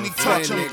Tony touch him.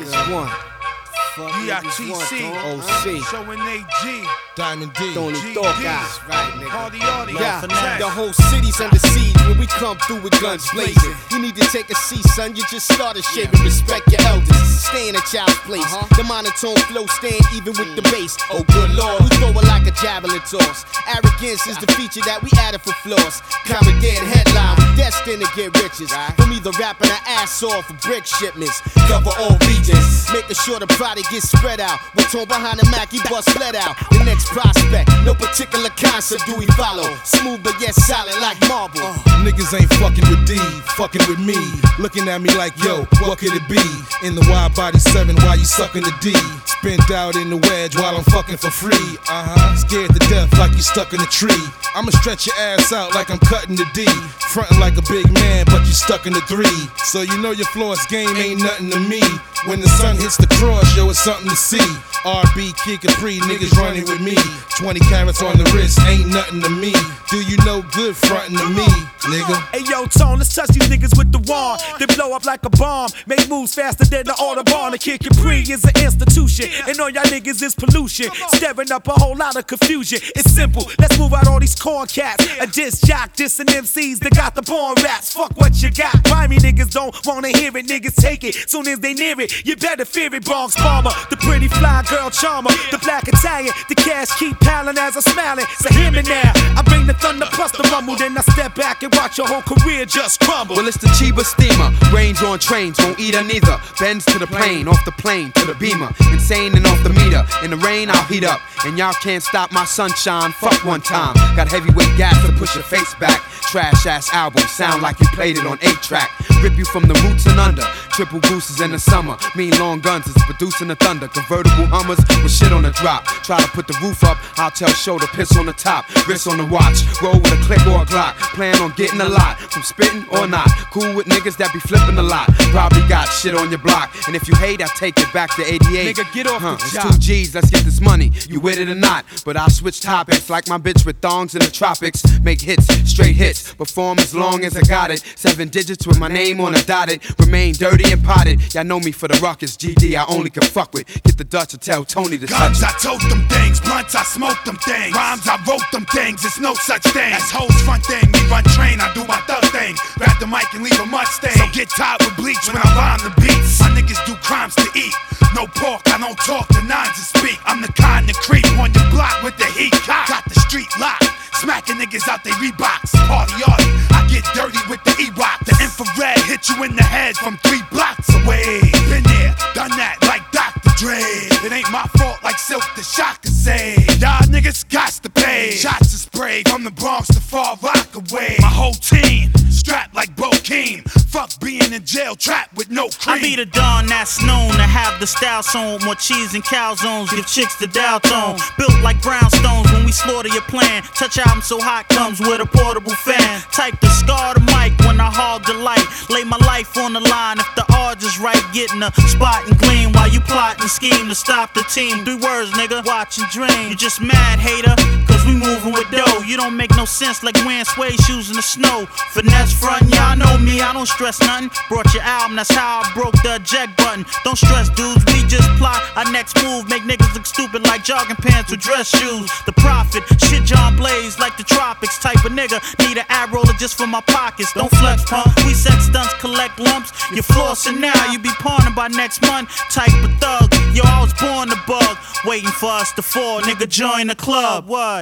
EITC, OC, showing AG, Diamond D, Tony Thorkas, right, nigga. Hardy, Yeah, the whole city's under siege when we come through with guns blazing. You need to take a seat, son. You just started shaving. Respect your elders. Stay in a child's place. The monotone flow stand even with the bass. Oh, good lord, we throw it like a javelin toss. Arrogance is the feature that we added for flaws. Commandeered headline, we destined to get riches. From either rapping our ass off for brick shipments. Cover all regions, making sure the product gets spread out. We're torn behind the Mac, he bust let out. The next prospect, no particular concept do we follow. Smooth but yet solid like marble. Niggas ain't fucking with D, fucking with me. Looking at me like, yo, what could it be? In the wide body 7, why you sucking the D? Spent out in the wedge while I'm fucking for free. Scared to death like you stuck in a tree. I'ma stretch your ass out like I'm cutting the D. Frontin' like a big man, but you stuck in the 3. So you know your floss game ain't nothing to me. When the sun hits the cross, yo, it's something to see. RB, Kid Capri, niggas running with me. 20 carats on the wrist, ain't nothing to me. Do you know good frontin' to me, nigga? Hey yo, Tone, let's touch these niggas with the wand. They blow up like a bomb, make moves faster than the Autobahn. The Kid Capri is an institution, and all y'all niggas is pollution. Stirring up a whole lot of confusion. It's simple, let's move out all these corn cats. A disc jock, dissing MCs that got the born raps. Fuck what you got. Grimy niggas don't wanna hear it, niggas take it. Soon as they near it, you better fear it. Bronx Bomber, the pretty fly girl charmer, the black Italian, the cash keep piling as I'm smiling. So hear me now, I bring the thunder plus the rumble, then I step back and watch your whole career just crumble. Well, it's the Chiba steamer, range on trains, won't eat her neither. Bends to the plane, off the plane to the beamer. Insane and off the meter, in the rain I'll heat up, and y'all can't stop my sunshine. Fuck one time, got heavyweight gas to push your face back. Trash ass album, sound like you played it on 8-track. Rip you from the roots and under. Triple gooses in the summer, mean long guns is producing the thunder. Convertible Hummers with shit on the drop. Try to put the roof up, I'll tell show to piss on the top. Wrist on the watch, roll with a click or a Glock. Plan on getting a lot, from spitting or not. Cool with niggas that be flipping a lot. Probably got shit on your block, and if you hate, I take it back to 88. Nigga, get off the It's job. 2 G's, let's get this money. You with it or not? But I'll switch topics like my bitch with thongs in the tropics. Make hits, straight hits, perform as long as I got it. 7 digits with my name on it dotted. Remain dirty and potted. Y'all know me for the ruckus. GD I only can fuck with. Get the Dutch or tell Tony to touch guns, it. I tote them things, blunts, I smoke them things. Rhymes, I wrote them things, it's no such thing. That's hoes front thing, me run train, I do my thug thing. Grab the mic and leave a mud stain. So get tired with bleach when I rhyme the beats. My niggas do crimes to eat. No pork, I don't talk, the nines to speak. I'm the kind to creep on your block with the heat cock. Got the street locked, smacking niggas out they Reeboks. Party arty, I get dirty with the E-Rock. The infrared hit you in the head from 3 blocks away. Been there, done that like Dr. Dre. It ain't my fault like Silk the Shocker say. Y'all niggas got to pay. Shots are sprayed from the Bronx to Far Rockaway. My whole team strapped like Bokeem. Fuck being in jail, trapped with no cream. I be the Don that's known to have the style zone. More cheese and calzones, give chicks the dial tone. Built like brownstones when we slaughter your plan. Touch album so hot comes with a portable fan. Type the scar the mic when I hog the light. Lay my life on the line if the odds is right. Getting a spot and gleam while you plot and scheme to stop the team. 3 words, nigga, watch and dream. You just mad, hater, cause we moving with dough. You don't make no sense like wearing suede shoes in the snow. Finesse front, y'all know me, I don't stress nothing. Brought your album, that's how I broke the eject button. Don't stress, dudes, we just plot our next move. Make niggas look stupid like jogging pants with dress shoes. The Prophet, shit John Blaze like the tropics. Type of nigga, need an ad roller just for my pockets. Don't flex, pump, we sex stunts, collect lumps. You're flossing now, you be pawning by next month. Type of thug, yo, I was born to bug. Waiting for us to fall, nigga, join the club, what?